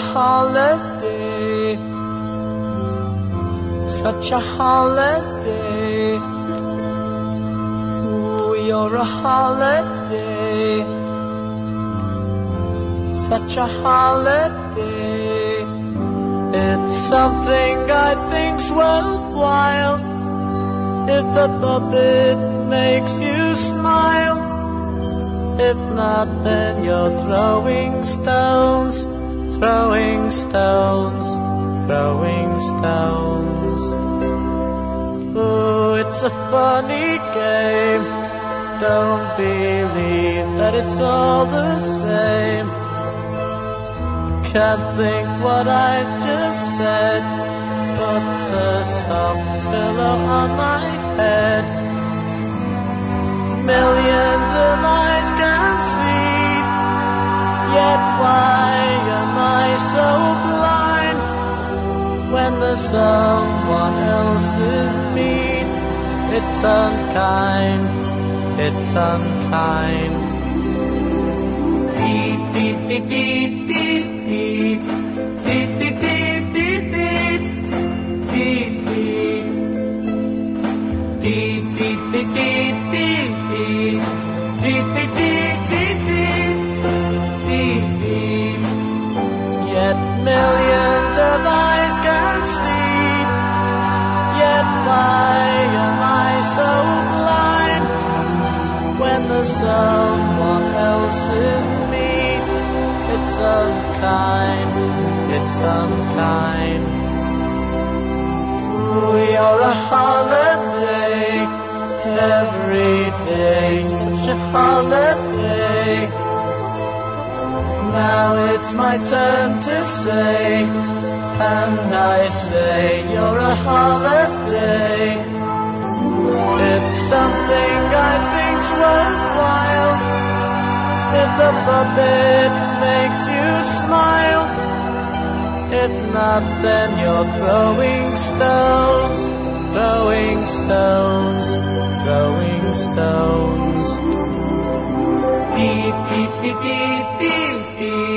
holiday, such a holiday. Ooh, you're a holiday, such a holiday. It's something I think's worthwhile if the puppet makes you smile. If not, then you're throwing stones, throwing stones, throwing stones. Oh, it's a funny game. Don't believe that it's all the same. Can't think what I just said. Put the soft pillow on my head. Millions of eyes can see, yet why am I so blind? When there's someone else's need, it's unkind, it's unkind. Beep, beep, beep, beep, beep, beep, beep, beep, beep, beep, beep, beep, beep, beep, beep, beep, beep. Beep, beep, beep, beep, beep, beep, beep. Yet millions of eyes can see. Yet why am I so blind? When there's someone else's need, it's unkind, it's unkind. You're a holiday, every day, such a holiday. Now it's my turn to say, and I say you're a holiday. It's something I think's worthwhile if the puppet makes you smile. If not, then you're throwing stones, throwing stones, throwing stones. Beep, beep, beep, beep, beep, beep.